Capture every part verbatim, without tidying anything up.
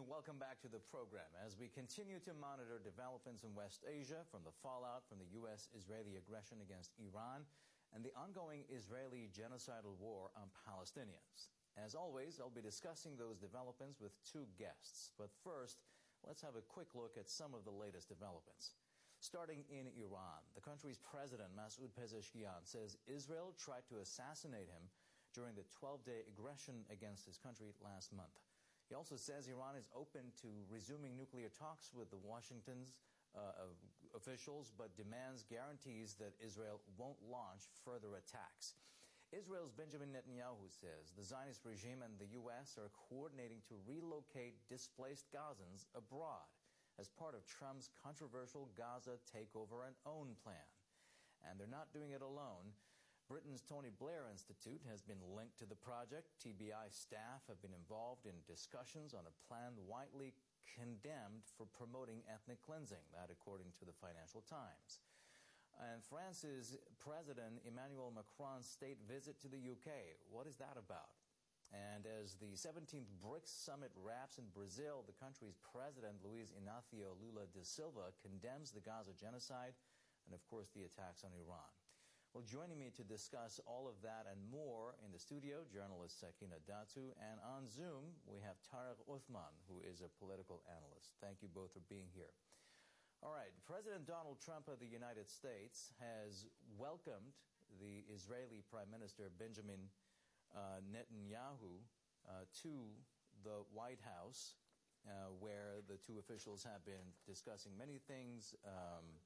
and welcome back to the program. As we continue to monitor developments in West Asia from the fallout from the U S Israeli aggression against Iran and the ongoing Israeli genocidal war on Palestinians. As always, I'll be discussing those developments with two guests. But first, let's have a quick look at some of the latest developments. Starting in Iran, the country's president, Masoud Pezeshkian, says Israel tried to assassinate him during the twelve-day aggression against his country last month. He also says Iran is open to resuming nuclear talks with the Washington's uh, officials, but demands guarantees that Israel won't launch further attacks. Israel's Benjamin Netanyahu says the Zionist regime and the U S are coordinating to relocate displaced Gazans abroad as part of Trump's controversial Gaza takeover and own plan. And they're not doing it alone. Britain's Tony Blair Institute has been linked to the project. T B I staff have been involved in discussions on a plan widely condemned for promoting ethnic cleansing, that according to the Financial Times. And France's President Emmanuel Macron's state visit to the U K, what is that about? And as the seventeenth BRICS summit wraps in Brazil, the country's president, Luiz Inácio Lula da Silva, condemns the Gaza genocide and, of course, the attacks on Iran. Well, joining me to discuss all of that and more in the studio, journalist Sakina Datu, and on Zoom, we have Tariq Uthman, who is a political analyst. Thank you both for being here. All right, President Donald Trump of the United States has welcomed the Israeli Prime Minister Benjamin uh, Netanyahu uh, to the White House, uh, where the two officials have been discussing many things. Um,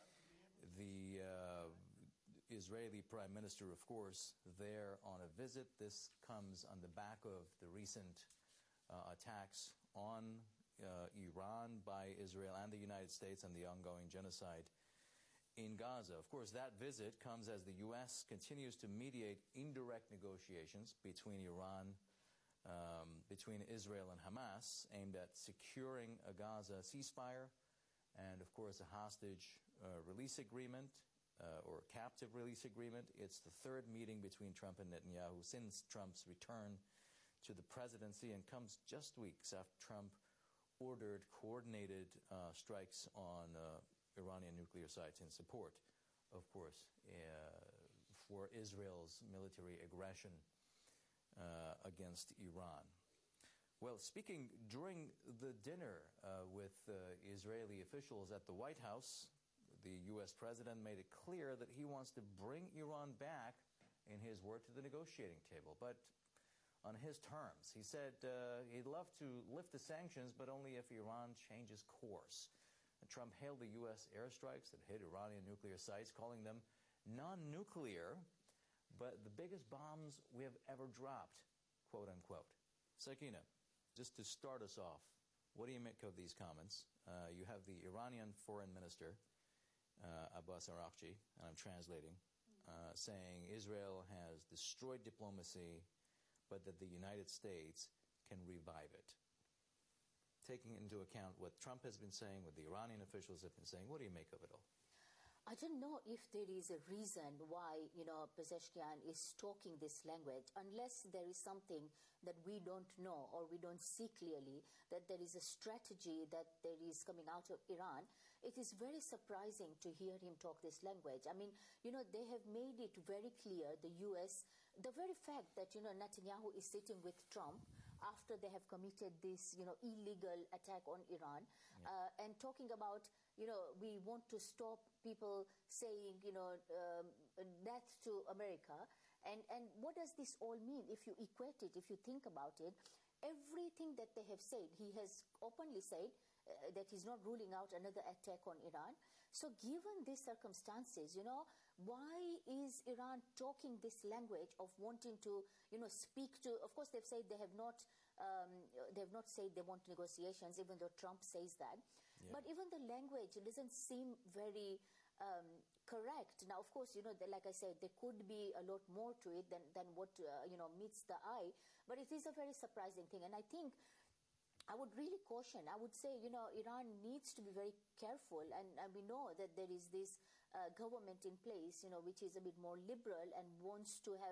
the uh, Israeli Prime Minister, of course, there on a visit. This comes on the back of the recent uh, attacks on uh, Iran by Israel and the United States and the ongoing genocide in Gaza. Of course, that visit comes as the U S continues to mediate indirect negotiations between Iran, um, between Israel and Hamas, aimed at securing a Gaza ceasefire and, of course, a hostage uh, release agreement. Uh, or captive release agreement. It's the third meeting between Trump and Netanyahu since Trump's return to the presidency, and comes just weeks after Trump ordered coordinated uh, strikes on uh, Iranian nuclear sites in support, of course, uh, for Israel's military aggression uh, against Iran. Well, speaking during the dinner uh, with uh, Israeli officials at the White House, the U S president made it clear that he wants to bring Iran back, in his word, to the negotiating table, but on his terms. He said uh, he'd love to lift the sanctions, but only if Iran changes course. And Trump hailed the U S airstrikes that hit Iranian nuclear sites, calling them non-nuclear, but the biggest bombs we have ever dropped, quote unquote. Sakina, just to start us off, what do you make of these comments? Uh, you have the Iranian foreign minister, Uh, Abbas Araghchi, and I'm translating, uh, saying Israel has destroyed diplomacy, but that the United States can revive it. Taking into account what Trump has been saying, what the Iranian officials have been saying, what do you make of it all? I don't know if there is a reason why, you know, Pezeshkian is talking this language, unless there is something that we don't know or we don't see clearly, that there is a strategy that there is coming out of Iran. It is very surprising to hear him talk this language. I mean, you know, they have made it very clear, the U S, the very fact that, you know, Netanyahu is sitting with Trump after they have committed this, you know, illegal attack on Iran, yeah. uh, and talking about, you know, we want to stop people saying, you know, um, death to America. And, and what does this all mean? If you equate it, if you think about it, everything that they have said, he has openly said uh, that he's not ruling out another attack on Iran. So given these circumstances, you know, why is Iran talking this language of wanting to, you know, speak to, of course they've said they have not, um, they have not said they want negotiations, even though Trump says that. Yeah. But even the language, it doesn't seem very um, correct. Now, of course, you know, the, like I said, there could be a lot more to it than, than what, uh, you know, meets the eye. But it is a very surprising thing. And I think I would really caution, I would say, you know, Iran needs to be very careful. And, and we know that there is this uh, government in place, you know, which is a bit more liberal and wants to have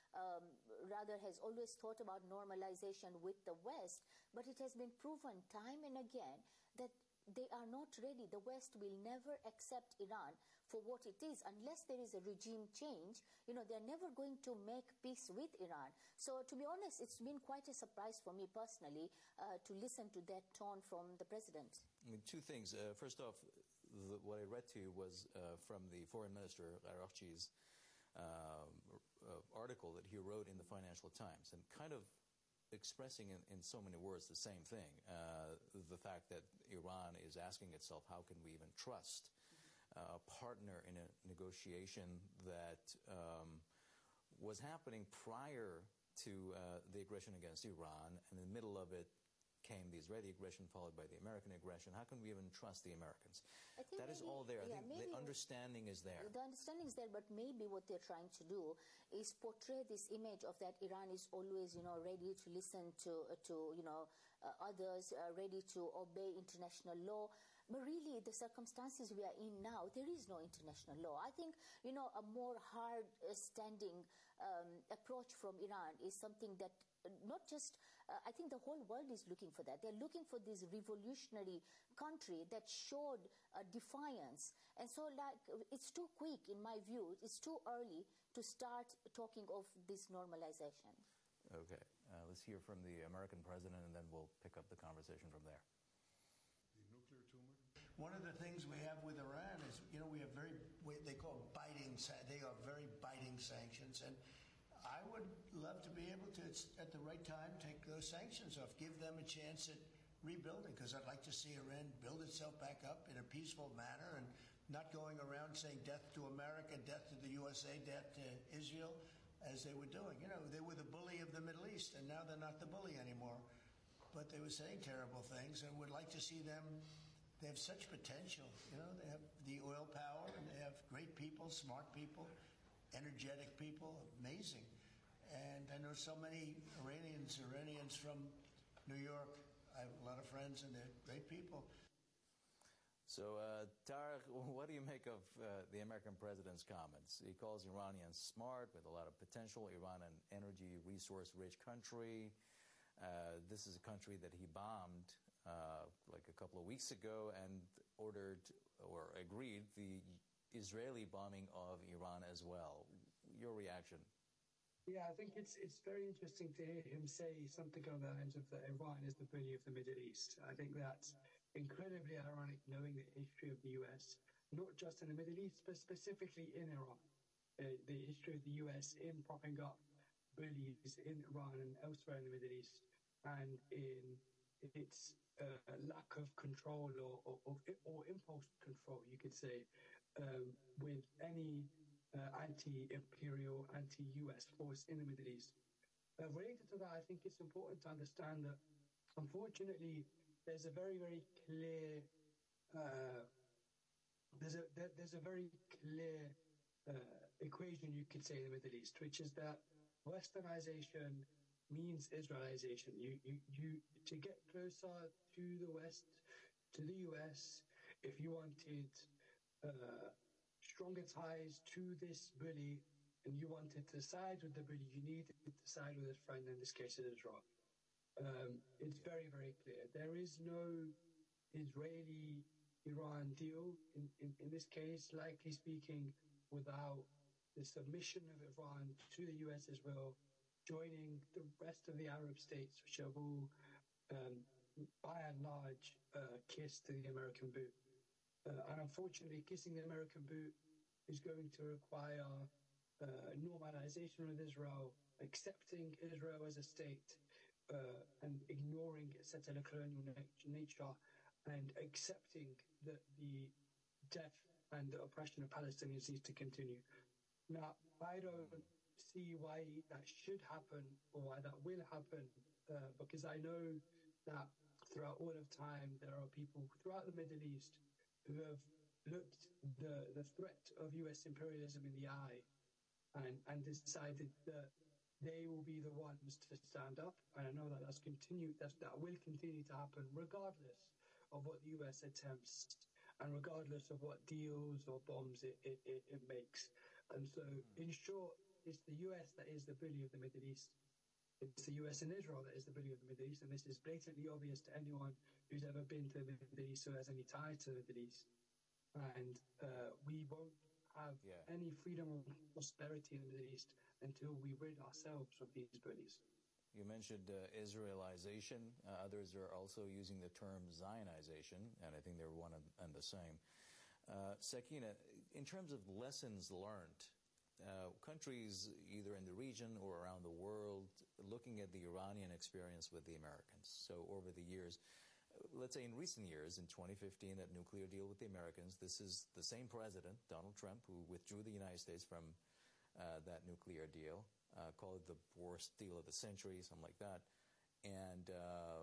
um, rather has always thought about normalization with the West, but it has been proven time and again that they are not ready. The West will never accept Iran for what it is unless there is a regime change. You know, they're never going to make peace with Iran. So to be honest, it's been quite a surprise for me personally uh, to listen to that tone from the president. I mean, two things. Uh, first off, the, what I read to you was uh, from the foreign minister, Araghchi's um, uh, article that he wrote in the Financial Times, and kind of expressing in, in so many words the same thing, uh, the fact that Iran is asking itself, how can we even trust uh, a partner in a negotiation that um, was happening prior to uh, the aggression against Iran, and in the middle of it came the Israeli aggression followed by the American aggression. How can we even trust the Americans? I think that maybe, is all there. yeah, I think the understanding is there. The understanding is there, but maybe what they're trying to do is portray this image of that Iran is always, you know, ready to listen to, uh, to you know, uh, others, uh, ready to obey international law. But really, the circumstances we are in now, there is no international law. I think, you know, a more hard-standing um, approach from Iran is something that uh, not just, uh, I think the whole world is looking for that. They're looking for this revolutionary country that showed uh, defiance. And so, like, it's too quick, in my view. It's too early to start talking of this normalization. Okay. Uh, let's hear from the American president, and then we'll pick up the conversation from there. One of the things we have with Iran is, you know, we have very, they call biting, they are very biting sanctions. And I would love to be able to, at the right time, take those sanctions off, give them a chance at rebuilding, because I'd like to see Iran build itself back up in a peaceful manner and not going around saying death to America, death to the U S A, death to Israel, as they were doing. You know, they were the bully of the Middle East, and now they're not the bully anymore. But they were saying terrible things, and would like to see them. They have such potential, you know, they have the oil power, and they have great people, smart people, energetic people, amazing. And I know so many Iranians, Iranians from New York. I have a lot of friends, and they're great people. So, uh, Tariq, what do you make of uh, the American president's comments? He calls Iranians smart, with a lot of potential. Iran, an energy resource-rich country. Uh, this is a country that he bombed uh, like a couple of weeks ago and ordered or agreed the Israeli bombing of Iran as well. Your reaction? Yeah, I think it's it's very interesting to hear him say something along the lines of that Iran is the bully of the Middle East. I think that's incredibly ironic, knowing the history of the U S, not just in the Middle East, but specifically in Iran. Uh, the history of the U S in propping up bullies in Iran and elsewhere in the Middle East, and in its uh, lack of control or, or, or impulse control, you could say, um, with any uh, anti-imperial, anti-U S force in the Middle East. Uh, related to that, I think it's important to understand that, unfortunately, there's a very, very clear, uh, there's a there, there's a very clear uh, equation, you could say, in the Middle East, which is that Westernization means Israelization. You, you, you, to get closer to the West, to the U S, if you wanted uh, stronger ties to this bully, and you wanted to side with the bully, you needed to side with his friend, in this case, Israel. Um, it's very, very clear. There is no Israeli-Iran deal, in, in, in this case, likely speaking, without the submission of Iran to the U S as well, joining the rest of the Arab states, which have all, um, by and large, uh, kissed the American boot. Uh, and unfortunately, kissing the American boot is going to require uh, normalization with Israel, accepting Israel as a state, uh, and ignoring its settler colonial nature, and accepting that the death and the oppression of Palestinians needs to continue. Now, I don't see why that should happen or why that will happen, uh, because I know that throughout all of time, there are people throughout the Middle East who have looked the, the threat of U S imperialism in the eye and, and decided that they will be the ones to stand up. And I know that that's continued, that's, that will continue to happen regardless of what the U S attempts and regardless of what deals or bombs it, it, it, it makes. And so, in short, it's the U S that is the bully of the Middle East. It's the U S and Israel that is the bully of the Middle East, and this is blatantly obvious to anyone who's ever been to the Middle East or has any tie to the Middle East. And uh, we won't have yeah. any freedom or prosperity in the Middle East until we rid ourselves of these bullies. You mentioned uh, Israelization. Uh, others are also using the term Zionization, and I think they're one and the same. Uh, Sakina, in terms of lessons learned, uh, countries either in the region or around the world looking at the Iranian experience with the Americans. So over the years, let's say in recent years, in twenty fifteen, that nuclear deal with the Americans, this is the same president, Donald Trump, who withdrew the United States from uh, that nuclear deal, uh, called it the worst deal of the century, something like that, and uh,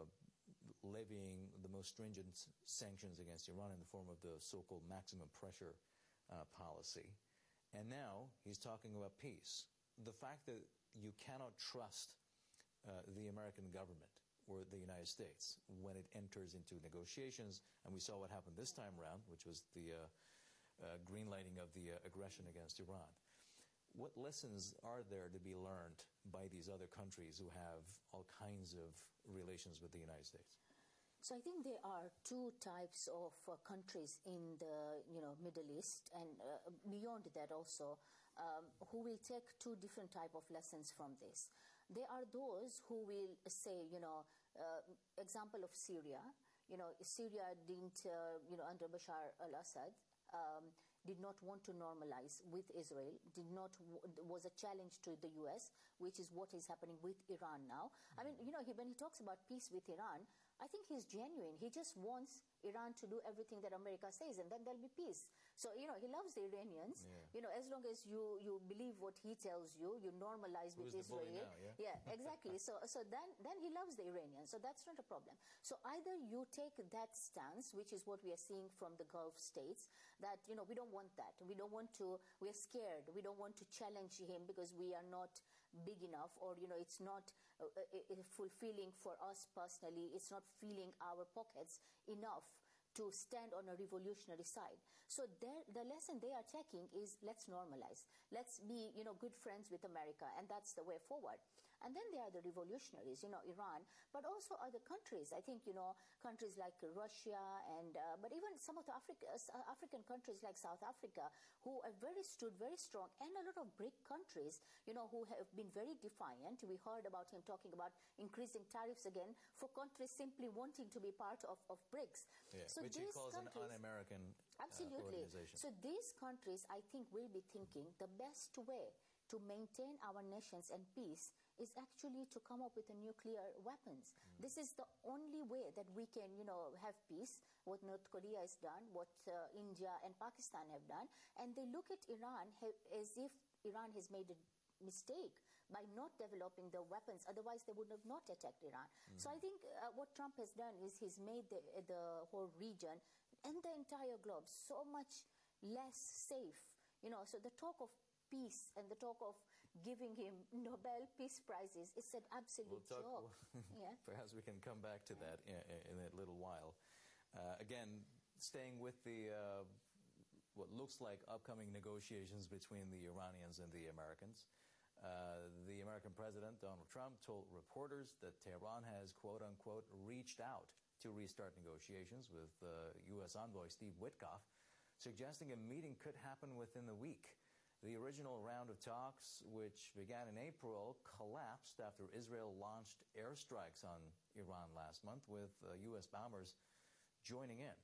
levying the most stringent sanctions against Iran in the form of the so-called maximum pressure uh, policy. And now he's talking about peace. The fact that you cannot trust uh, the American government or the United States when it enters into negotiations, and we saw what happened this time around, which was the uh, uh, greenlighting of the uh, aggression against Iran. What lessons are there to be learned by these other countries who have all kinds of relations with the United States? So I think there are two types of uh, countries in the you know Middle East, and uh, beyond that also, um, who will take two different type of lessons from this. There are those who will say, you know, uh, example of Syria. You know, Syria didn't, uh, you know, under Bashar al-Assad, um, did not want to normalize with Israel, did not, was a challenge to the U S, which is what is happening with Iran now. Mm-hmm. I mean, you know, he, when he talks about peace with Iran, I think he's genuine. He just wants Iran to do everything that America says, and then there'll be peace. So, you know, he loves the Iranians. Yeah. You know, as long as you, you believe what he tells you, you normalize Who's with Israel. Now, yeah, yeah exactly. so so then, then he loves the Iranians. So that's not a problem. So either you take that stance, which is what we are seeing from the Gulf states, that, you know, we don't want that. We don't want to, we're scared. We don't want to challenge him because we are not big enough, or, you know, it's not uh, uh, fulfilling for us personally. It's not filling our pockets enough to stand on a revolutionary side. So the lesson they are taking is, let's normalize. Let's be, you know, good friends with America, and that's the way forward. And then there are the revolutionaries, you know, Iran, but also other countries. I think, you know, countries like Russia, and uh, but even some of the Africa, uh, African countries like South Africa, who have very stood very strong, and a lot of BRIC countries, you know, who have been very defiant. We heard about him talking about increasing tariffs again for countries simply wanting to be part of, of BRICS. Yeah, so which he calls an un-American absolutely. Uh, organization. So these countries, I think, will be thinking the best way to maintain our nations and peace is actually to come up with a nuclear weapons. Mm. This is the only way that we can, you know, have peace. What North Korea has done, what uh, India and Pakistan have done, and they look at Iran ha- as if Iran has made a mistake by not developing the weapons. Otherwise, they would have not attacked Iran. Mm. So I think uh, what Trump has done is he's made the, the whole region and the entire globe so much less safe. You know, so the talk of peace and the talk of giving him Nobel Peace Prizes, it's an absolute we'll talk, joke. We'll, yeah. Perhaps we can come back to that in, in a little while. Uh, again, staying with the uh, what looks like upcoming negotiations between the Iranians and the Americans, uh, the American president, Donald Trump, told reporters that Tehran has, quote-unquote, reached out to restart negotiations with uh, U S envoy Steve Witkoff, suggesting a meeting could happen within the week. The original round of talks, which began in April, collapsed after Israel launched airstrikes on Iran last month, with uh, U S bombers joining in.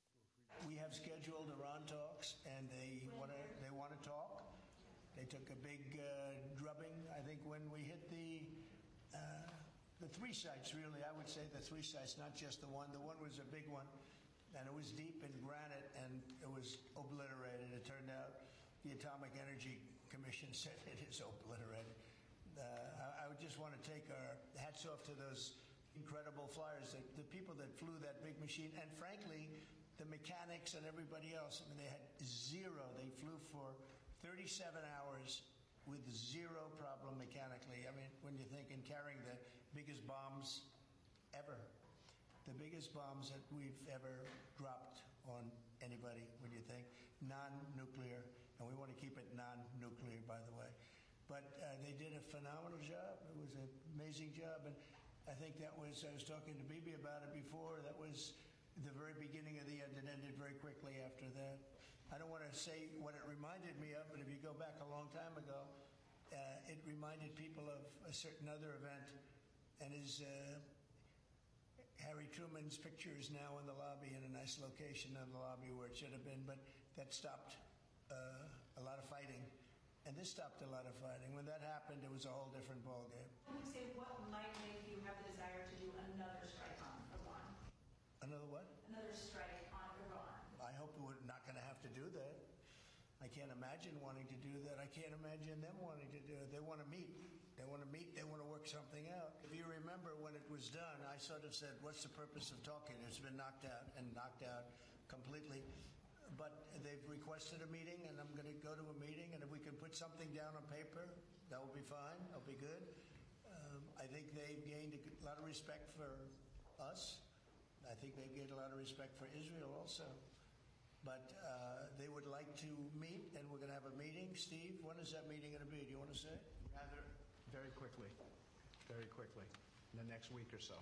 We have scheduled Iran talks, and they want to they want to talk. They took a big uh, drubbing, I think, when we hit the uh, the three sites. Really, I would say the three sites, not just the one. The one was a big one, and it was deep in granite, and it was obliterated. It turned out the Atomic Energy Commission said it is obliterated. Uh, I, I would just want to take our hats off to those incredible flyers, the, the people that flew that big machine, and frankly, the mechanics and everybody else. I mean, they had zero. They flew for thirty-seven hours with zero problem mechanically. I mean, when you think in carrying the biggest bombs ever, the biggest bombs that we've ever dropped on anybody, when you think non-nuclear. And we want to keep it non-nuclear, by the way. But they did a phenomenal job. It was an amazing job. And I think that was, I was talking to Bibi about it before, that was the very beginning of the end. It ended very quickly after that. I don't want to say what it reminded me of, but if you go back a long time ago, uh, it reminded people of a certain other event. And is uh, Harry Truman's picture is now in the lobby, in a nice location in the lobby where it should have been, but that stopped uh, a lot of fighting. And this stopped a lot of fighting. When that happened, it was a whole different ballgame. Can you say what might make you have the desire to do another strike on Iran? Another what? Another strike on Iran. I hope we're not going to have to do that. I can't imagine wanting to do that. I can't imagine them wanting to do it. They want to meet. They want to meet. They want to work something out. If you remember when it was done, I sort of said, what's the purpose of talking? It's been knocked out and knocked out completely. But they've requested a meeting, and I'm going to go to a meeting, and if we can put something down on paper, that will be fine. That'll be good. Um, I think they've gained a lot of respect for us. I think they've gained a lot of respect for Israel also. But uh, they would like to meet, and we're going to have a meeting. Steve, when is that meeting going to be? Do you want to say? Rather, very quickly. Very quickly. In the next week or so.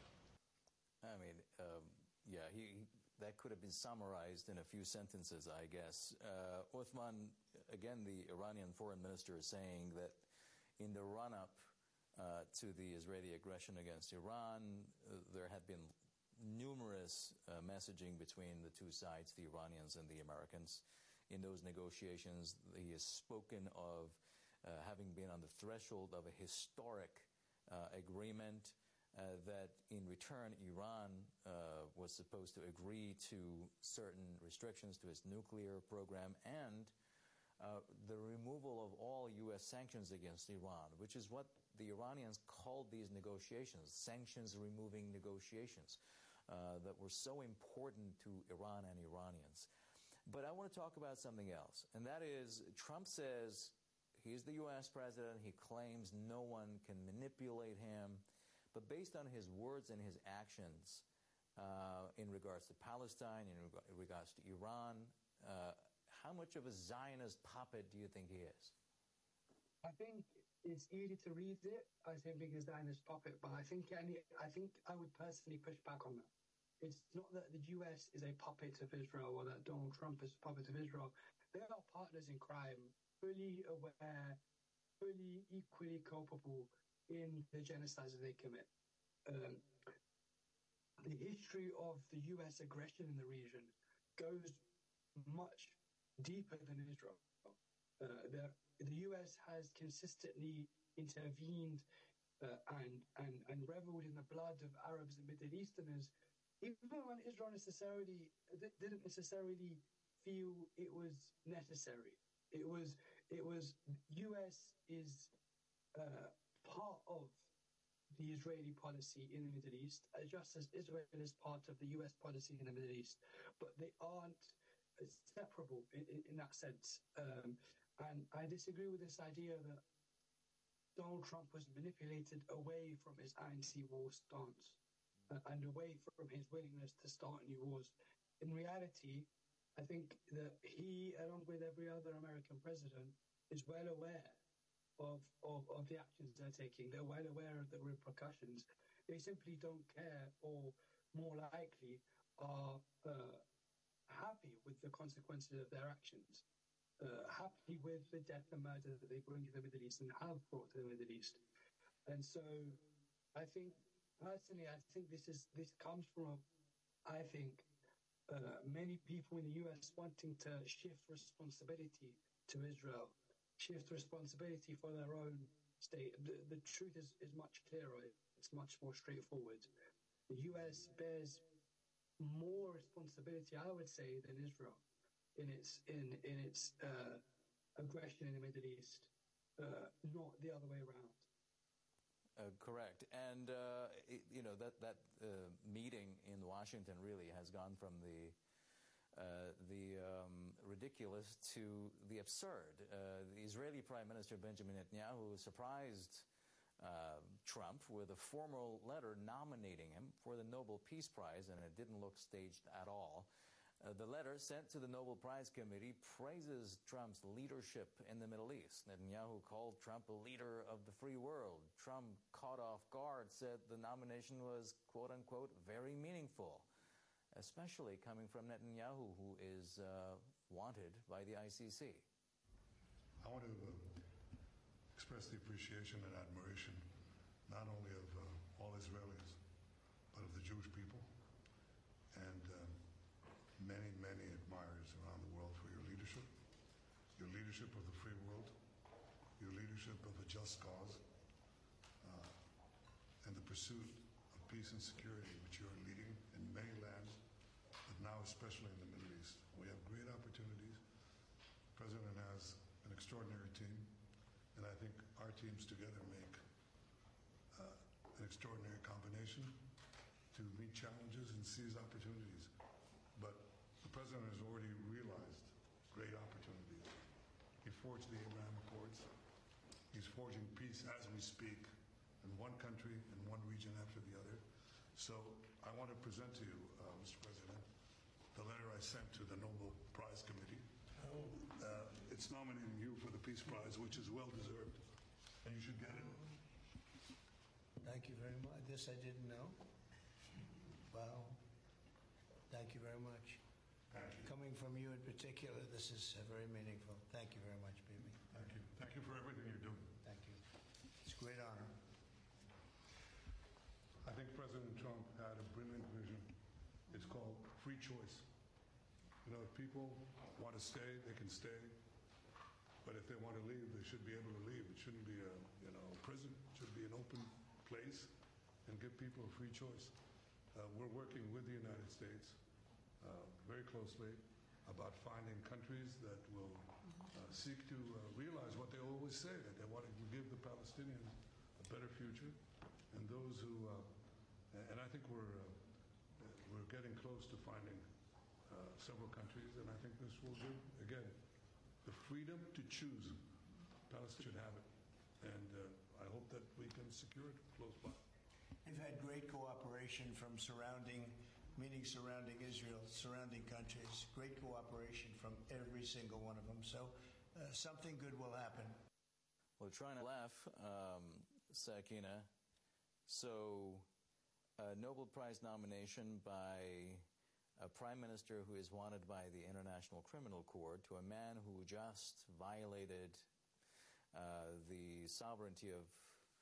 I mean, um, yeah, he, he that could have been summarized in a few sentences, I guess. Uh, Uthman, again, the Iranian foreign minister, is saying that in the run-up uh, to the Israeli aggression against Iran, uh, there had been numerous uh, messaging between the two sides, the Iranians and the Americans. In those negotiations, he has spoken of uh, having been on the threshold of a historic uh, agreement, uh, that in return Iran uh, was supposed to agree to certain restrictions to its nuclear program and uh, the removal of all U S sanctions against Iran, which is what the Iranians called these negotiations, sanctions-removing negotiations. Uh, that were so important to Iran and Iranians. But I want to talk about something else, and that is Trump says he's the U S president, he claims no one can manipulate him, but based on his words and his actions uh, in regards to Palestine, in, reg- in regards to Iran, uh, how much of a Zionist puppet do you think he is? I think it's easy to read it as him being a Zionist puppet, but I think any, I think I would personally push back on that. It's not that the U S is a puppet of Israel or that Donald Trump is a puppet of Israel. They are partners in crime, fully aware, fully equally culpable in the genocides that they commit. Um, the history of the U S aggression in the region goes much deeper than Israel. Uh, the, the U S has consistently intervened uh, and, and, and reveled in the blood of Arabs and Middle Easterners, even when Israel necessarily didn't necessarily feel it was necessary. It was, it was, U S is uh, part of the Israeli policy in the Middle East, uh, just as Israel is part of the U S policy in the Middle East, but they aren't separable in, in, in that sense. Um, and I disagree with this idea that Donald Trump was manipulated away from his anti-war stance uh, and away from his willingness to start new wars. In reality, I think that he, along with every other American president, is well aware of, of, of the actions they're taking. They're well aware of the repercussions. They simply don't care, or more likely are uh, happy with the consequences of their actions, uh, happy with the death and murder that they bring to the Middle East and have brought to the Middle East. And so I think, personally, I think this is this comes from, I think, uh, many people in the U S wanting to shift responsibility to Israel, shift responsibility for their own state. The, the truth is, is much clearer. It's much more straightforward. The U S bears more responsibility, I would say, than Israel in its in in its uh, aggression in the Middle East, uh, not the other way around. Uh, correct, and uh, it, you know that that uh, meeting in Washington really has gone from the uh, the um, ridiculous to the absurd. Uh, the Israeli Prime Minister Benjamin Netanyahu surprised Uh, Trump with a formal letter nominating him for the Nobel Peace Prize, and it didn't look staged at all. Uh, the letter sent to the Nobel Prize Committee praises Trump's leadership in the Middle East. Netanyahu called Trump a leader of the free world. Trump, caught off guard, said the nomination was, quote-unquote, very meaningful, especially coming from Netanyahu, who is uh, wanted by the I C C. I want to uh, express the appreciation and admiration not only of uh, all Israelis, but of the Jewish people, and uh, many, many admirers around the world for your leadership, your leadership of the free world, your leadership of a just cause, uh, and the pursuit of peace and security, which you are leading in many lands, but now especially in the Middle East. We have great opportunities. The President has an extraordinary team, and I think our teams together make uh, an extraordinary combination to meet challenges and seize opportunities. But the President has already realized great opportunities. He forged the Abraham Accords. He's forging peace as we speak in one country and one region after the other. So I want to present to you, uh, Mister President, the letter I sent to the Nobel Prize Committee. Uh, it's nominating you for the Peace Prize, which is well-deserved, and you should get it. Thank you very much. This I didn't know. Wow. Thank you very much. Thank you. Coming from you in particular, this is uh, very meaningful. Thank you very much, Bibi. Thank you. Thank you for everything you're doing. Thank you. It's a great honor. I think President Trump had a brilliant vision. It's called free choice. You know, if people want to stay, they can stay. But if they want to leave, they should be able to leave. It shouldn't be a, you know, a prison. It should be an open place and give people a free choice. Uh, we're working with the United States uh, very closely about finding countries that will uh, seek to uh, realize what they always say, that they want to give the Palestinians a better future, and those who, uh, and I think we're uh, we're getting close to finding uh, several countries, and I think this will give, again, the freedom to choose. Palestine should have it, and uh, I hope that we can secure it close by. We've had great cooperation from surrounding, meaning surrounding Israel, surrounding countries, great cooperation from every single one of them. So uh, something good will happen. Well, trying to laugh, um, Sakina. So, a Nobel Prize nomination by a prime minister who is wanted by the International Criminal Court to a man who just violated uh, the sovereignty of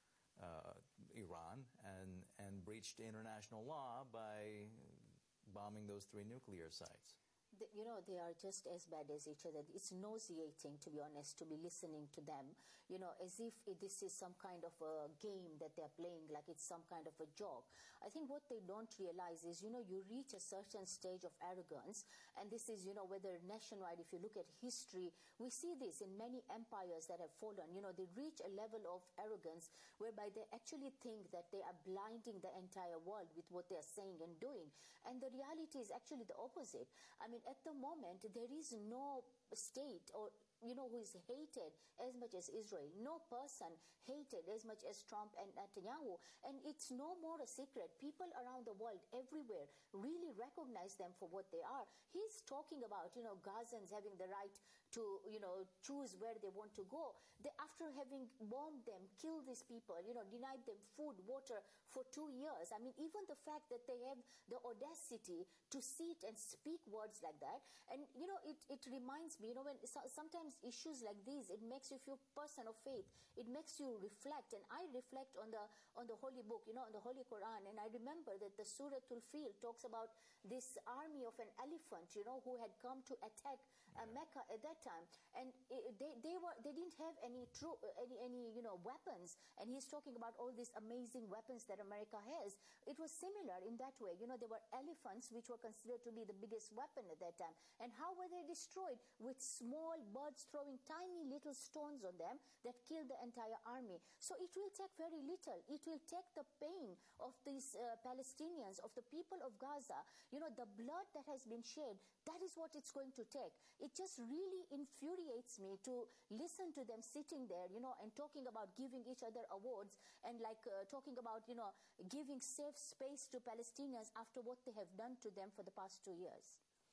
Uh, Iran and, and breached international law by bombing those three nuclear sites. The, you know, they are just as bad as each other. It's nauseating, to be honest, to be listening to them, you know, as if it, this is some kind of a game that they're playing, like it's some kind of a joke. I think what they don't realize is, you know, you reach a certain stage of arrogance, and this is, you know, whether nationwide, if you look at history, we see this in many empires that have fallen. You know, they reach a level of arrogance whereby they actually think that they are blinding the entire world with what they are saying and doing. And the reality is actually the opposite. I mean, at the moment, there is no state or you know, who is hated as much as Israel. No person hated as much as Trump and Netanyahu. And it's no more a secret. People around the world, everywhere, really recognize them for what they are. He's talking about, you know, Gazans having the right to, you know, choose where they want to go. They, after having bombed them, killed these people, you know, denied them food, water for two years. I mean, even the fact that they have the audacity to sit and speak words like that. And, you know, it, it reminds me, you know, when so, sometimes issues like these, it makes you feel person of faith. It makes you reflect. And I reflect on the on the Holy Book, you know, on the Holy Quran. And I remember that the Suratul Fil talks about this army of an elephant, you know, who had come to attack uh, Mecca at that time. And it, they they were they didn't have any true any any you know weapons. And he's talking about all these amazing weapons that America has. It was similar in that way. You know, there were elephants which were considered to be the biggest weapon at that time. And how were they destroyed? With small birds throwing tiny little stones on them that killed the entire army. So it will take very little. It will take the pain of these uh, Palestinians, of the people of Gaza, you know, the blood that has been shed. That is what it's going to take. It just really infuriates me to listen to them sitting there, you know, and talking about giving each other awards and like uh, talking about, you know, giving safe space to Palestinians after what they have done to them for the past two years.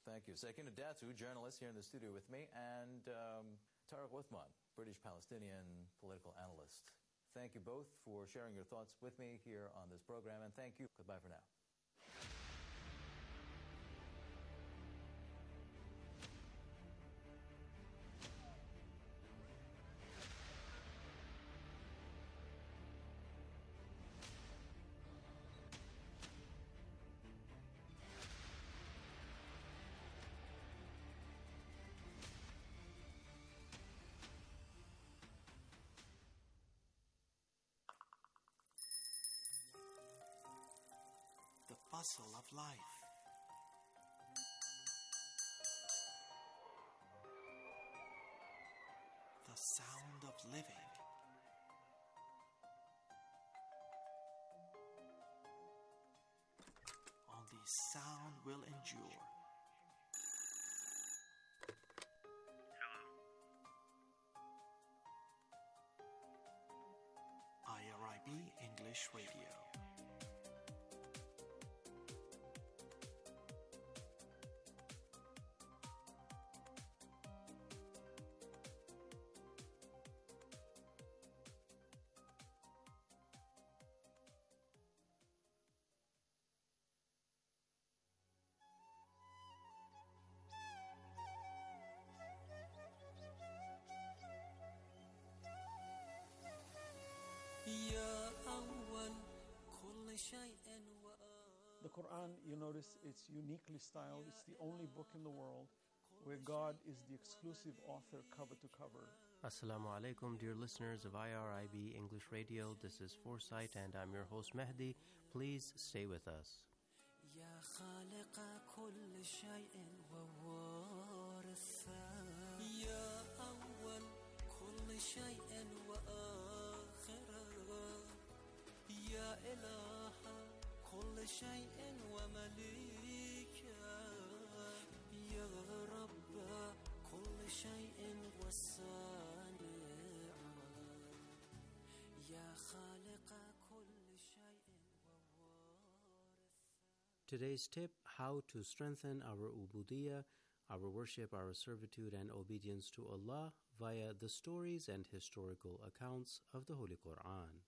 Thank you. Sakina Datu, journalist here in the studio with me, and um, Tariq Uthman, British-Palestinian political analyst. Thank you both for sharing your thoughts with me here on this program, and thank you. Goodbye for now. Bustle of life. The sound of living. Only sound will endure. I R I B English Radio. The Quran, you notice, it's uniquely styled. It's the only book in the world where God is the exclusive author cover to cover. Assalamu alaikum, dear listeners of I R I B English Radio. This is Foresight, and I'm your host Mehdi. Please stay with us. كل شيء ومليكا يا رب كل شيء والصانع يا خالق كل شيء ووارث. Today's tip: how to strengthen our ubudiyya, our worship, our servitude and obedience to Allah via the stories and historical accounts of the Holy Quran.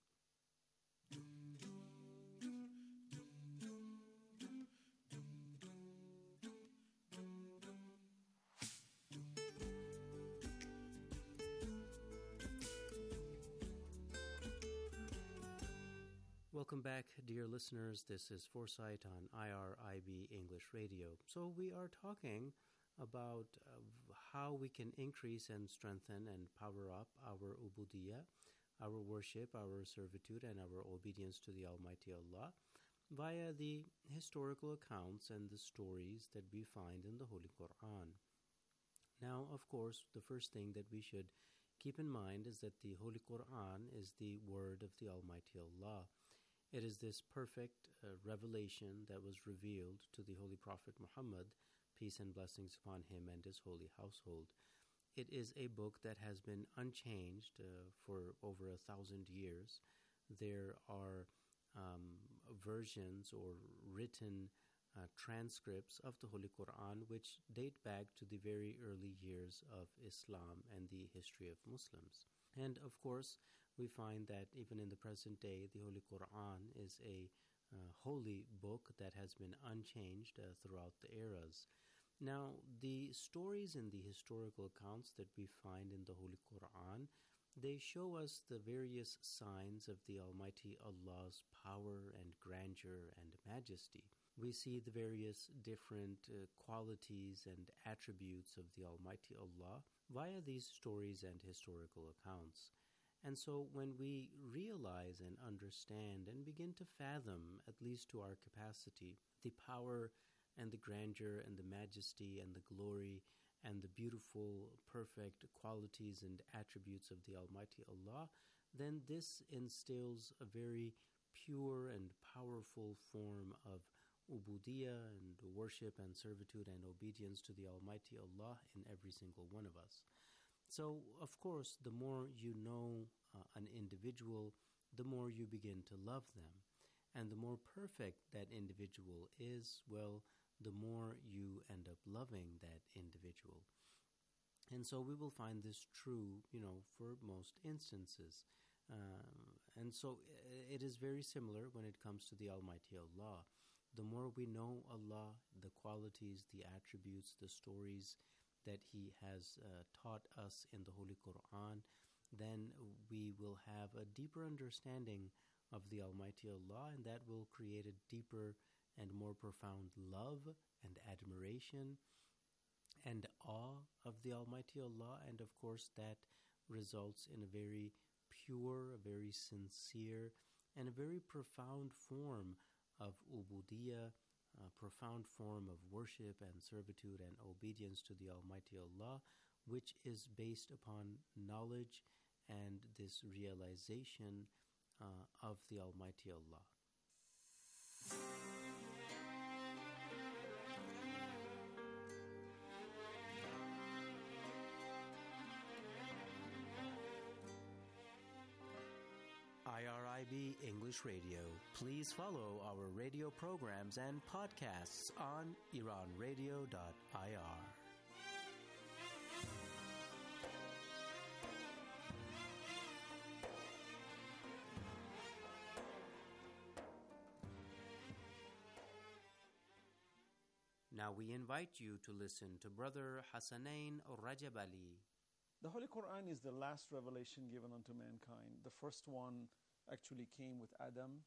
Welcome back, dear listeners. This is Foresight on I R I B English Radio. So we are talking about uh, how we can increase and strengthen and power up our ubudiyya, our worship, our servitude, and our obedience to the Almighty Allah via the historical accounts and the stories that we find in the Holy Quran. Now, of course, the first thing that we should keep in mind is that the Holy Quran is the word of the Almighty Allah. It is this perfect uh, revelation that was revealed to the Holy Prophet Muhammad, peace and blessings upon him and his holy household. It is a book that has been unchanged uh, for over a thousand years. There are um, versions or written uh, transcripts of the Holy Quran which date back to the very early years of Islam and the history of Muslims. And of course, we find that even in the present day, the Holy Quran is a uh, holy book that has been unchanged uh, throughout the eras. Now, the stories and the historical accounts that we find in the Holy Quran, they show us the various signs of the Almighty Allah's power and grandeur and majesty. We see the various different uh, qualities and attributes of the Almighty Allah via these stories and historical accounts. And so when we realize and understand and begin to fathom, at least to our capacity, the power and the grandeur and the majesty and the glory and the beautiful, perfect qualities and attributes of the Almighty Allah, then this instills a very pure and powerful form of ubudiyya and worship and servitude and obedience to the Almighty Allah in every single one of us. So, of course, the more you know uh, an individual, the more you begin to love them. And the more perfect that individual is, well, the more you end up loving that individual. And so we will find this true, you know, for most instances. Um, and so it is very similar when it comes to the Almighty Allah. The more we know Allah, the qualities, the attributes, the stories that He has uh, taught us in the Holy Quran, then we will have a deeper understanding of the Almighty Allah, and that will create a deeper and more profound love and admiration and awe of the Almighty Allah. And of course, that results in a very pure, a very sincere, and a very profound form of ubudiyah, a profound form of worship and servitude and obedience to the Almighty Allah, which is based upon knowledge and this realization uh, of the Almighty Allah. I R I B English Radio. Please follow our radio programs and podcasts on iran radio dot I R. Now we invite you to listen to Brother Hassanain Rajab Ali. The Holy Quran is the last revelation given unto mankind. The first one actually came with Adam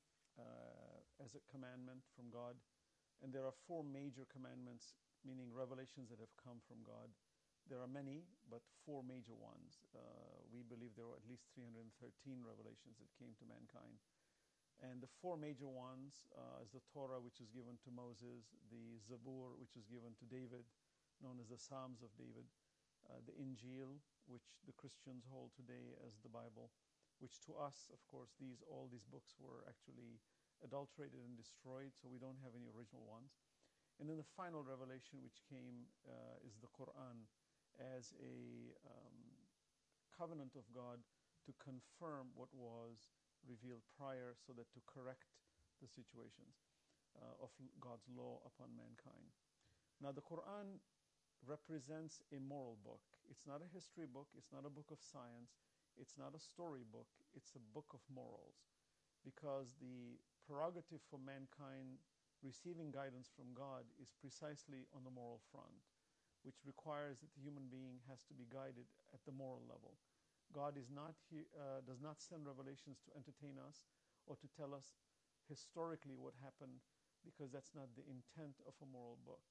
uh, as a commandment from God. And there are four major commandments, meaning revelations that have come from God. There are many, but four major ones. Uh, we believe there were at least three hundred thirteen revelations that came to mankind. And the four major ones uh, is the Torah, which was given to Moses, the Zabur, which was given to David, known as the Psalms of David, uh, the Injil, which the Christians hold today as the Bible, which to us, of course, these all these books were actually adulterated and destroyed, so we don't have any original ones. And then the final revelation which came uh, is the Quran as a um, covenant of God to confirm what was revealed prior, so that to correct the situations uh, of God's law upon mankind. Now the Quran represents a moral book. It's not a history book, it's not a book of science, it's not a story book, it's a book of morals. Because the prerogative for mankind receiving guidance from God is precisely on the moral front, which requires that the human being has to be guided at the moral level. God is not he, uh, does not send revelations to entertain us or to tell us historically what happened, because that's not the intent of a moral book.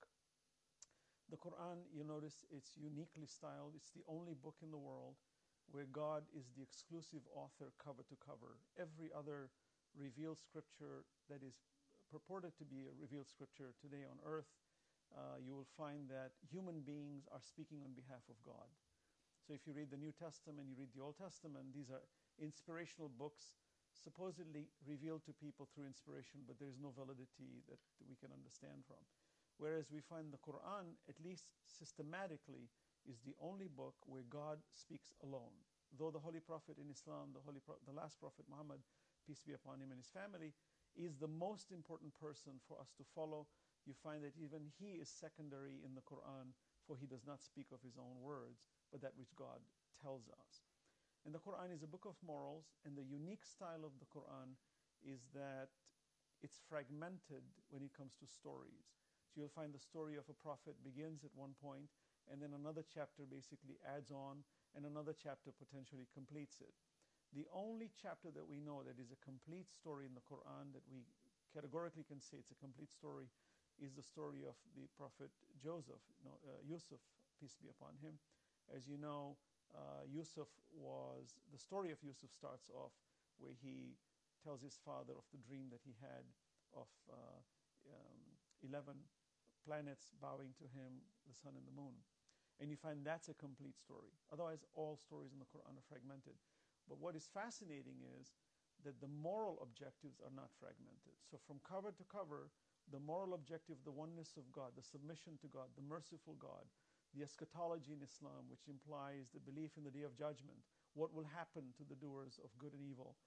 The Quran, you notice, it's uniquely styled. It's the only book in the world where God is the exclusive author cover to cover. Every other revealed scripture that is purported to be a revealed scripture today on earth, uh, you will find that human beings are speaking on behalf of God. So if you read the New Testament, you read the Old Testament, these are inspirational books supposedly revealed to people through inspiration, but there is no validity that we can understand from. Whereas we find the Quran, at least systematically, is the only book where God speaks alone. Though the Holy Prophet in Islam, the, Holy Pro- the last Prophet Muhammad, peace be upon him and his family, is the most important person for us to follow, you find that even he is secondary in the Quran, for he does not speak of his own words, but that which God tells us. And the Quran is a book of morals, and the unique style of the Quran is that it's fragmented when it comes to stories. So you'll find the story of a prophet begins at one point, and then another chapter basically adds on, and another chapter potentially completes it. The only chapter that we know that is a complete story in the Quran, that we categorically can say it's a complete story, is the story of the prophet Joseph, no, uh, Yusuf, peace be upon him. As you know, uh, Yusuf was, the story of Yusuf starts off where he tells his father of the dream that he had of uh, um, eleven planets bowing to him, the sun and the moon. And you find that's a complete story. Otherwise, all stories in the Quran are fragmented. But what is fascinating is that the moral objectives are not fragmented. So from cover to cover, the moral objective, the oneness of God, the submission to God, the merciful God, the eschatology in Islam, which implies the belief in the Day of Judgment, what will happen to the doers of good and evil,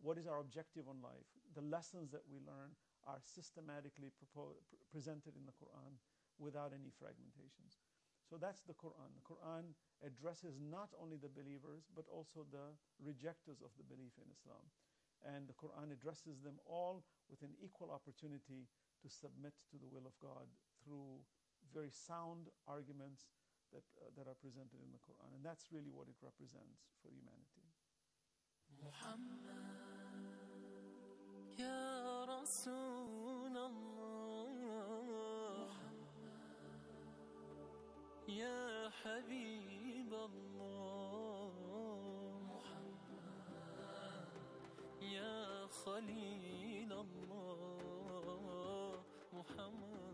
what is our objective on life. The lessons that we learn are systematically propo- pr- presented in the Quran without any fragmentations. So that's the Quran. The Quran addresses not only the believers, but also the rejectors of the belief in Islam. And the Quran addresses them all with an equal opportunity to submit to the will of God through very sound arguments that, uh, that are presented in the Quran. And that's really what it represents for humanity. Muhammad, Ya Rasul Allah, Ya Habib Allah, Ya Khalil Allah, Muhammad.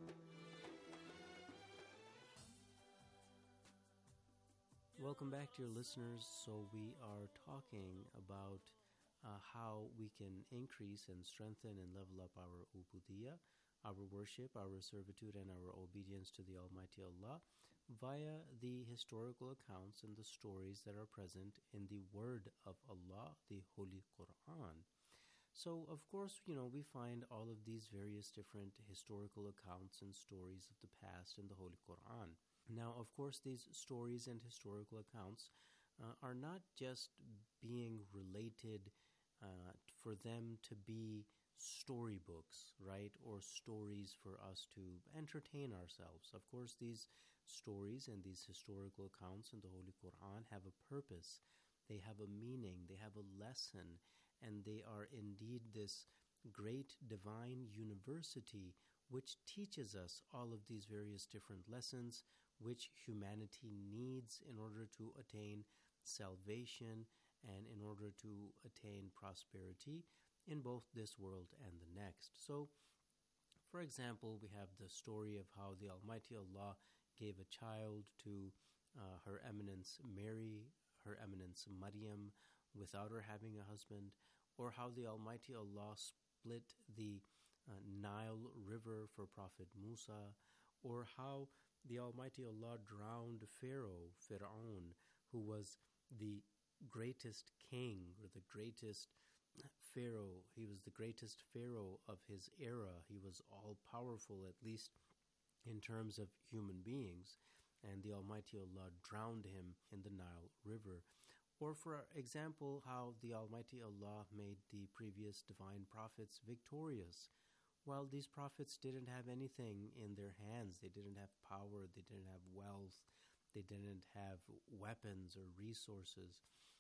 Welcome back, dear listeners. So we are talking about uh, how we can increase and strengthen and level up our ubudiyya, our worship, our servitude, and our obedience to the Almighty Allah via the historical accounts and the stories that are present in the Word of Allah, the Holy Quran. So, of course, you know, we find all of these various different historical accounts and stories of the past in the Holy Quran. Now, of course, these stories and historical accounts uh, are not just being related uh, for them to be storybooks, right, or stories for us to entertain ourselves. Of course, these stories and these historical accounts in the Holy Quran have a purpose. They have a meaning. They have a lesson. And they are indeed this great divine university which teaches us all of these various different lessons which humanity needs in order to attain salvation and in order to attain prosperity in both this world and the next. So, for example, we have the story of how the Almighty Allah gave a child to uh, Her Eminence Mary, Her Eminence Maryam, without her having a husband, or how the Almighty Allah split the uh, Nile River for Prophet Musa, or how the Almighty Allah drowned Pharaoh, Fir'aun, who was the greatest king or the greatest Pharaoh. He was the greatest Pharaoh of his era. He was all-powerful, at least in terms of human beings, and the Almighty Allah drowned him in the Nile River. Or, for example, how the Almighty Allah made the previous divine prophets victorious. While these prophets didn't have anything in their hands, they didn't have power, they didn't have wealth, they didn't have weapons or resources,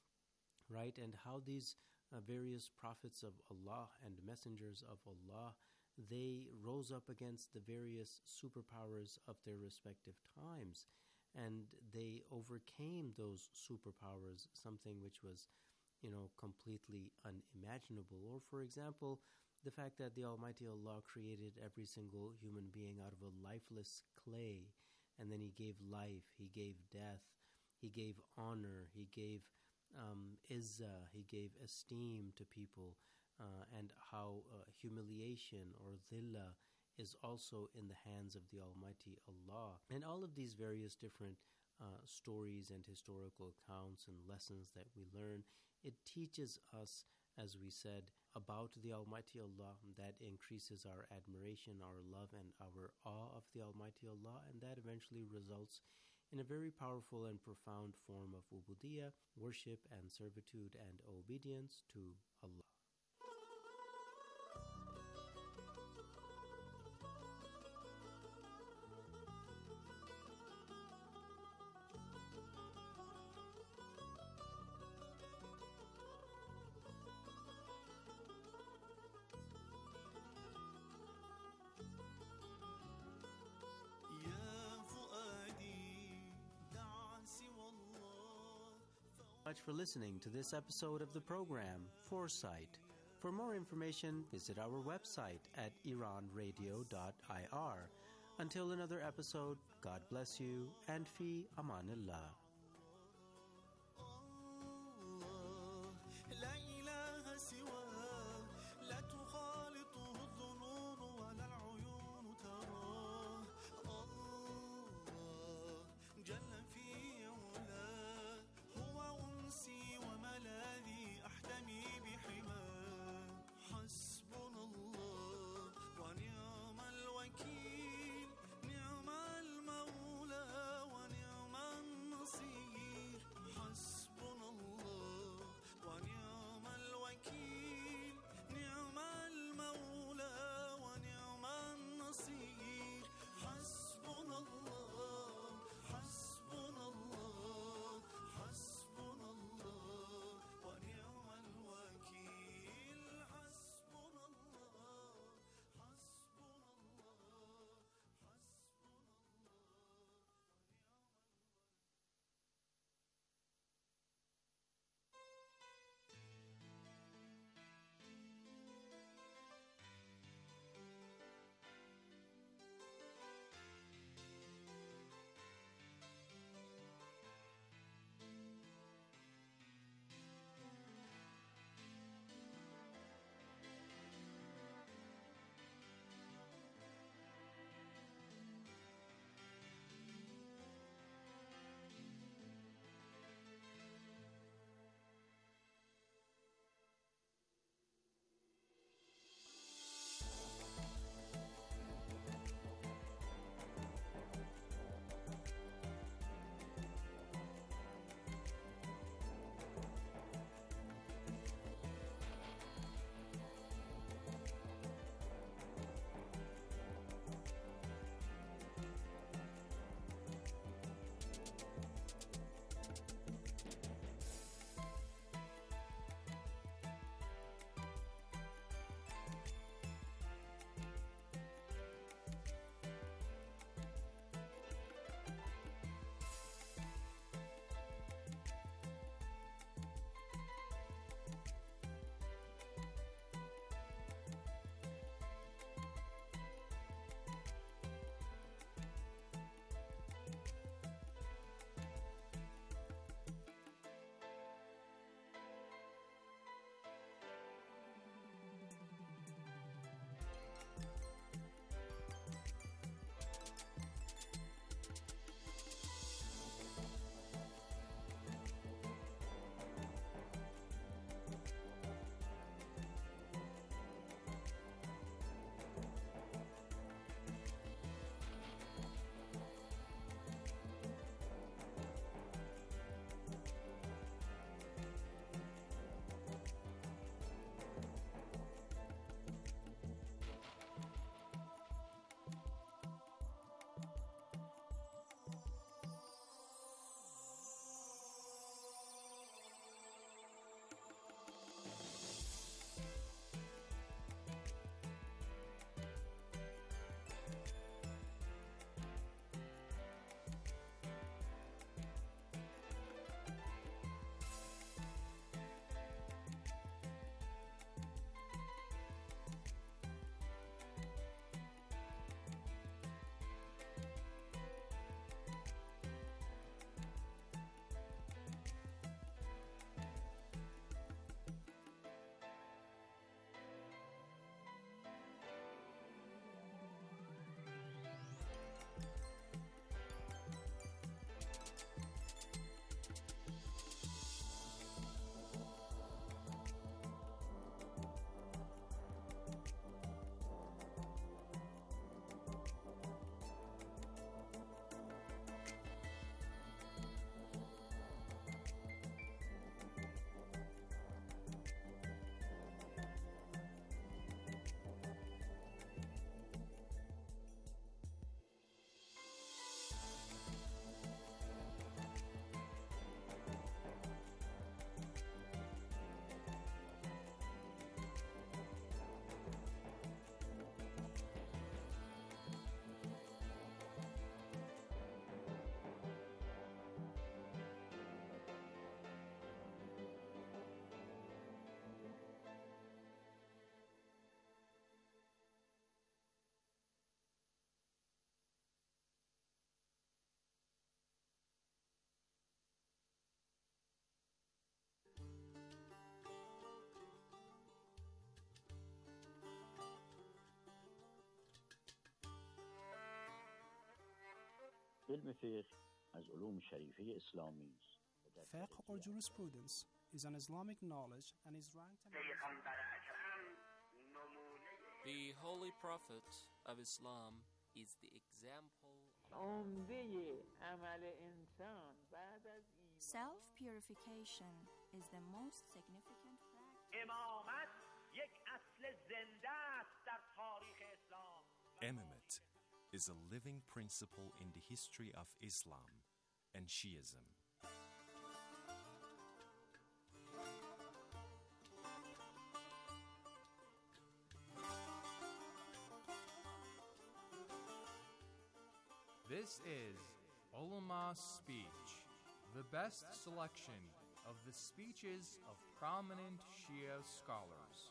right? And how these uh, various prophets of Allah and messengers of Allah, they rose up against the various superpowers of their respective times, and they overcame those superpowers, something which was, you know, completely unimaginable. Or, for example, the fact that the Almighty Allah created every single human being out of a lifeless clay, and then He gave life, He gave death, He gave honor, He gave um, izzah, He gave esteem to people, uh, and how uh, humiliation or dhillah is also in the hands of the Almighty Allah. And all of these various different uh, stories and historical accounts and lessons that we learn, it teaches us, as we said, about the Almighty Allah. That increases our admiration, our love, and our awe of the Almighty Allah, and that eventually results in a very powerful and profound form of ubudiyya, worship and servitude and obedience to Allah. Much for listening to this episode of the program, Foresight. For more information, visit our website at iran radio dot I R. Until another episode, God bless you, and fi amanillah. وملاذي أحتمي بحماه علم فقه از علوم شریفه اسلامی است. Fiqh or jurisprudence is an Islamic knowledge and is ranked The Holy Prophet of Islam is the example. Self-purification is the most significant practice. Imamate is a living principle in the history of Islam and Shiism. This is Ulama Speech, the best selection of the speeches of prominent Shia scholars.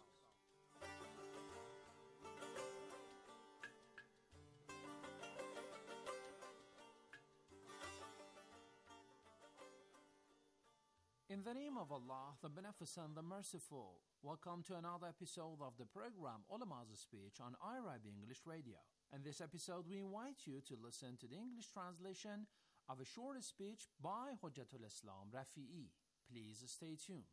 In the name of Allah, the Beneficent, the Merciful, welcome to another episode of the program Ulama's Speech on I R I B English Radio. In this episode, we invite you to listen to the English translation of a short speech by Hujjatul Islam Rafi'i. Please stay tuned.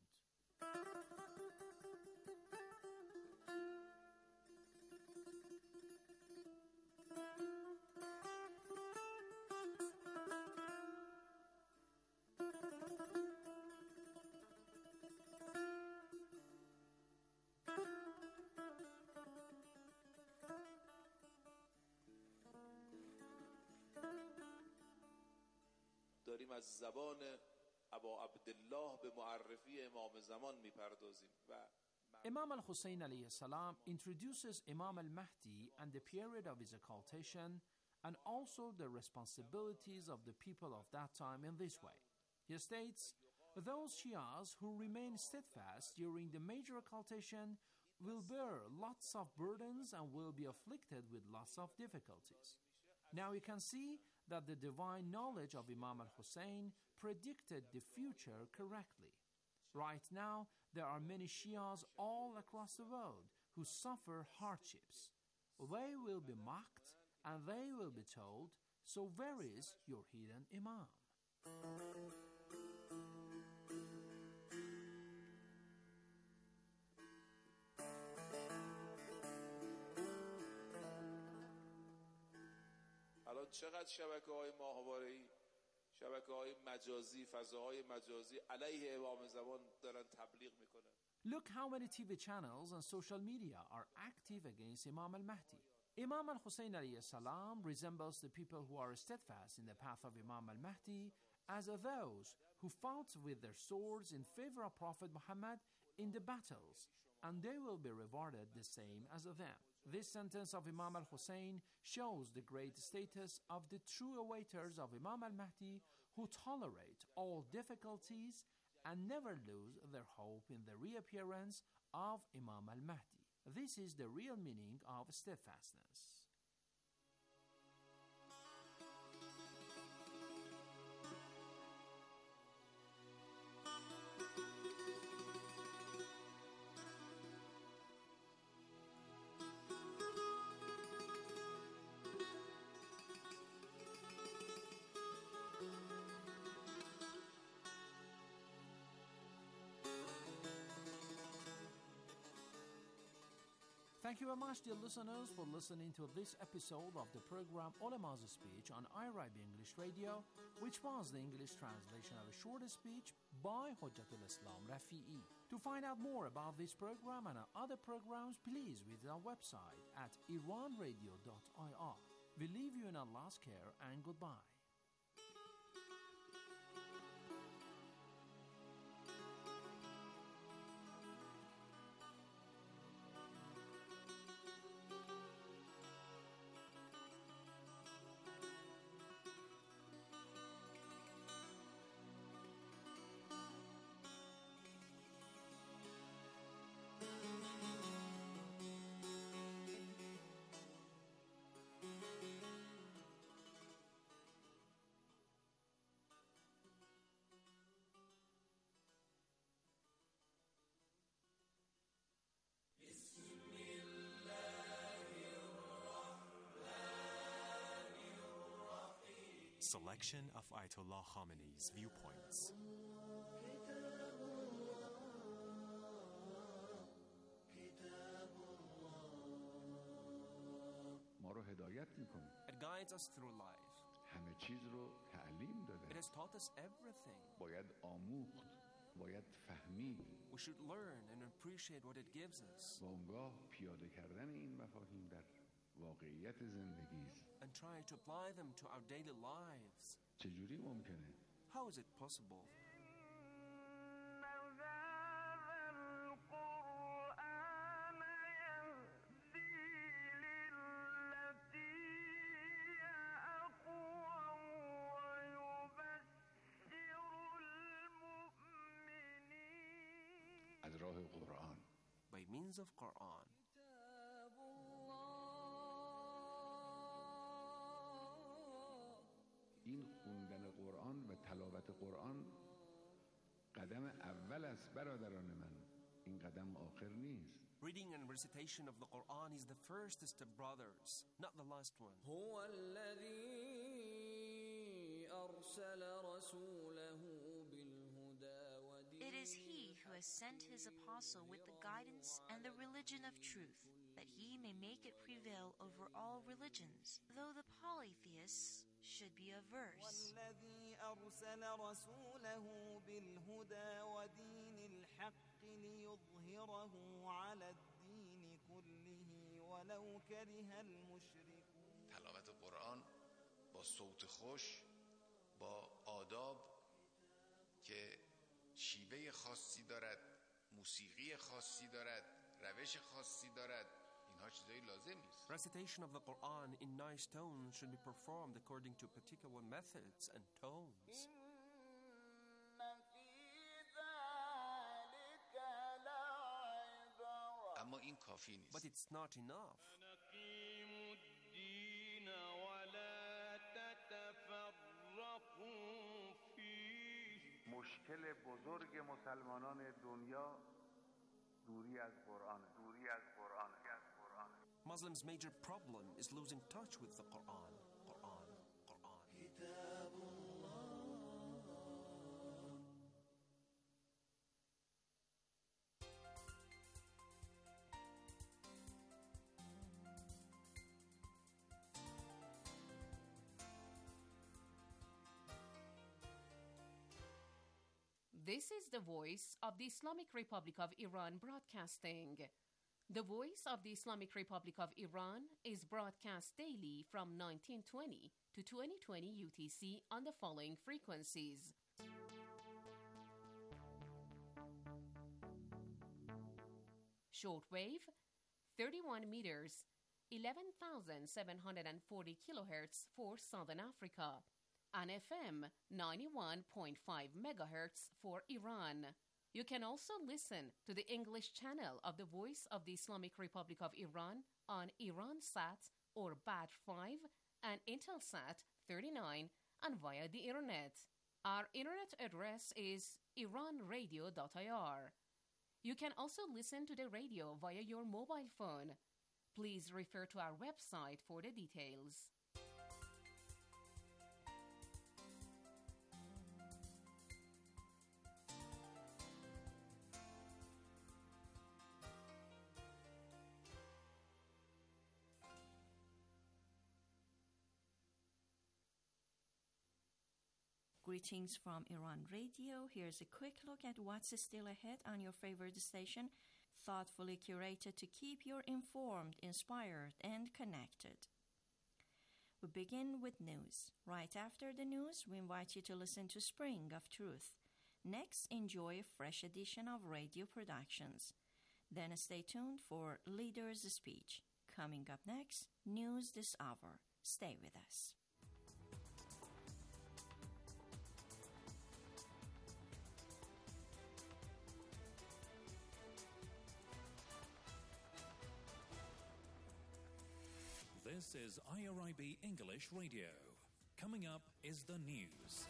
داریم از زبان ابا عبدالله به معرفی امام زمان میپردازیم و Imam al-Hussein alayhi salam introduces Imam al-Mahdi and the period of his occultation and also the responsibilities of the people of that time in this way. He states, those Shias who remain steadfast during the major occultation will bear lots of burdens and will be afflicted with lots of difficulties. Now you can see that the divine knowledge of Imam al-Hussein predicted the future correctly. Right now, there are many Shias all across the world who suffer hardships. They will be mocked and they will be told, so where is your hidden Imam? الان چقدر شبکه‌های ماهواره‌ای، شبکه‌های مجازی، فضاهای مجازی علیه امام زمان دارن تبلیغ میکنن. Look how many T V channels and social media are active against Imam al-Mahdi. Imam al-Hussein alayhi salam resembles the people who are steadfast in the path of Imam al-Mahdi as those who fought with their swords in favor of Prophet Muhammad in the battles, and they will be rewarded the same as them. This sentence of Imam al-Hussein shows the great status of the true awaiters of Imam al-Mahdi who tolerate all difficulties and never lose their hope in the reappearance of Imam al-Mahdi. This is the real meaning of steadfastness. Thank you very much, dear listeners, for listening to this episode of the program Ulama's Speech on I R I B English Radio, which was the English translation of a short speech by Hujjatul Islam Rafi'i. To find out more about this program and our other programs, please visit our website at iran radio dot I R. We leave you in Allah's care and goodbye. selection of Ayatollah Khamenei's viewpoints. ما رو هدایت میکنه. It guides us through life. همه چیز رو تعلیم داده. It has taught us everything. باید آموخت. باید فهمید. We should learn and appreciate what it gives us. و اونگاه پیاده کردن این مفاهیم در واقعیت زندگی است. And try to apply them to our daily lives. چجوری ممکنه؟ How is it possible? از راه قرآن. By means of Quran. این خوندن قرآن و تلاوت قرآن قدم اول است برادران من. این قدم آخر نیست. Reading and recitation of the Quran is the first step, brothers, not the last one. هو الذي أرسل رسوله بالهدى ودين. It is He who has sent His apostle with the guidance and the religion of truth, that He may make it prevail over all religions, though the polytheists should be averse. والذي أرسل رسوله بالهدى ودين الحق ليظهره على الدين كله ولو كره المشركون. تلاوت قرآن با صوت خوش، با آداب که شیوه خاصی دارد، موسیقی خاصی دارد، روش خاصی دارد، اینها چیزای لازمی است. Recitation of the Quran in nice tones should be performed according to particular methods and tones. اما این کافی نیست. But it's not enough. مشکل بزرگ مسلمانان دنیا دوری از قرآن، دوری از قرآن، از قرآن. Muslims' major problem is losing touch with the Quran. Quran, Quran. كتاب الله. This is the voice of the Islamic Republic of Iran broadcasting. The voice of the Islamic Republic of Iran is broadcast daily from nineteen twenty to twenty twenty U T C on the following frequencies. Shortwave, thirty-one meters, eleven thousand seven hundred forty kilohertz for Southern Africa, and F M ninety-one point five megahertz for Iran. You can also listen to the English channel of the Voice of the Islamic Republic of Iran on IranSat or B A T five and Intelsat thirty-nine and via the Internet. Our Internet address is iran radio dot I R. You can also listen to the radio via your mobile phone. Please refer to our website for the details. Greetings from Iran Radio. Here's a quick look at what's still ahead on your favorite station, thoughtfully curated to keep you informed, inspired, and connected. We begin with news. Right after the news, we invite you to listen to Spring of Truth. Next, enjoy a fresh edition of Radio Productions. Then stay tuned for Leader's Speech. Coming up next, News This Hour. Stay with us. This is I R I B English Radio. Coming up is the news.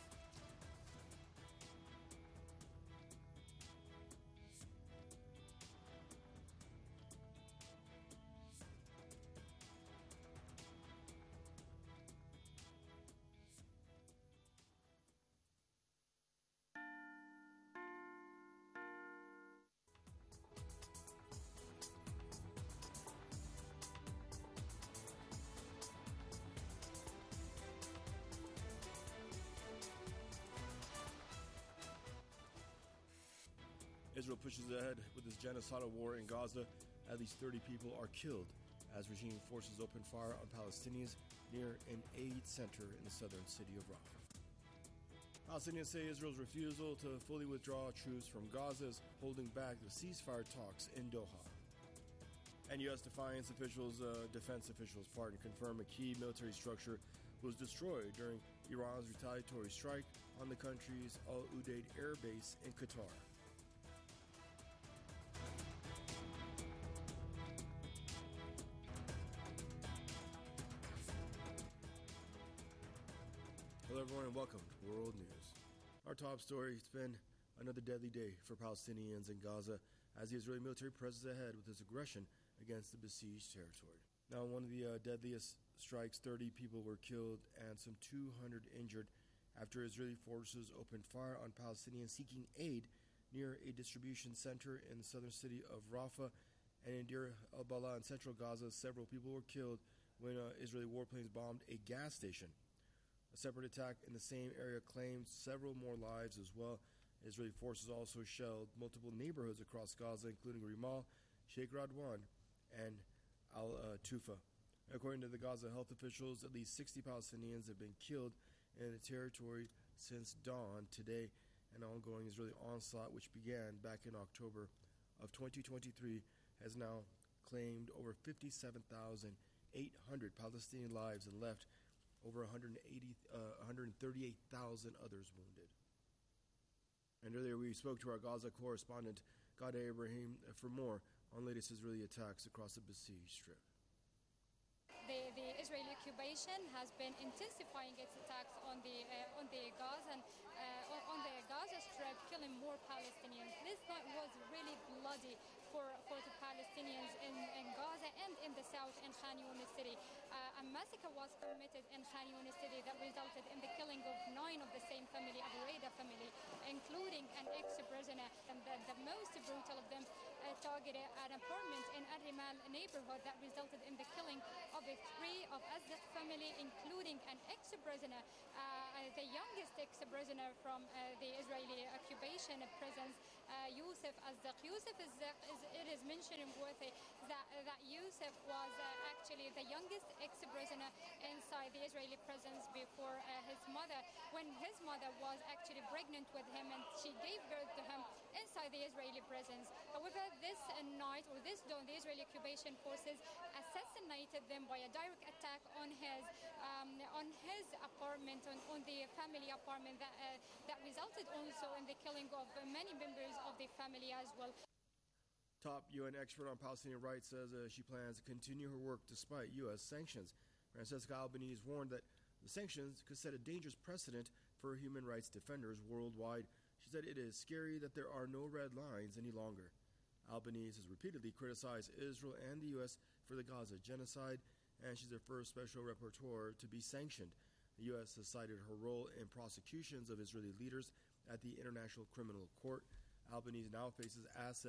Israel pushes ahead with its genocidal war in Gaza. At least thirty people are killed as regime forces open fire on Palestinians near an aid center in the southern city of Rafah. Palestinians say Israel's refusal to fully withdraw troops from Gaza is holding back the ceasefire talks in Doha. And U S defiance officials, uh, defense officials, pardon, confirm a key military structure was destroyed during Iran's retaliatory strike on the country's Al Udeid air base in Qatar. Hello everyone and welcome to World News. Our top story, it's been another deadly day for Palestinians in Gaza as the Israeli military presses ahead with its aggression against the besieged territory. Now, in one of the uh, deadliest strikes, thirty people were killed and some two hundred injured after Israeli forces opened fire on Palestinians seeking aid near a distribution center in the southern city of Rafah. And in Deir al-Balah in central Gaza, several people were killed when uh, Israeli warplanes bombed a gas station. A separate attack in the same area claimed several more lives as well. Israeli forces also shelled multiple neighborhoods across Gaza, including Rimal, Sheikh Radwan, and Al-Tufa. According to the Gaza health officials, at least sixty Palestinians have been killed in the territory since dawn today. An ongoing Israeli onslaught, which began back in October of twenty twenty-three, has now claimed over fifty-seven thousand eight hundred Palestinian lives and left over one hundred eighty, uh, one hundred thirty-eight thousand others wounded. And earlier we spoke to our Gaza correspondent, Ghaday Ibrahim, for more on latest Israeli attacks across the besieged strip. The, the Israeli occupation has been intensifying its attacks on the uh, on the Gaza and uh, on, on the Gaza Strip, killing more Palestinians. This night was really bloody for for the Palestinians in, in Gaza and in the south in Khan Yunis city. Uh, a massacre was committed in Khan Yunis city that resulted in the killing of nine of the same family, Abu Raida family, including an ex-prisoner, and the, the most brutal of them uh, targeted an apartment in Al-Rimal neighborhood that resulted in the killing of a three of Azdaq family, including an ex-prisoner, uh, the youngest ex-prisoner from uh, the Israeli occupation prisons, uh, Yusuf Azdaq. Yusuf Azdaq, is, it is mentioned worthy that, that Yusuf was uh, actually the youngest ex-prisoner inside the Israeli prisons before uh, his mother, when his mother was actually pregnant with him and she gave birth to him inside the Israeli prisons. However, this uh, night or this dawn, the Israeli occupation forces assassinated them by a direct attack on his um, on his apartment, on, on the family apartment that uh, that resulted also in the killing of many members of the family as well. Top U N expert on Palestinian rights says uh, she plans to continue her work despite U S sanctions. Francesca Albanese warned that the sanctions could set a dangerous precedent for human rights defenders worldwide. She said it is scary that there are no red lines any longer. Albanese has repeatedly criticized Israel and the U S for the Gaza genocide, and she's the first special rapporteur to be sanctioned. The U S has cited her role in prosecutions of Israeli leaders at the International Criminal Court. Albanese now faces asset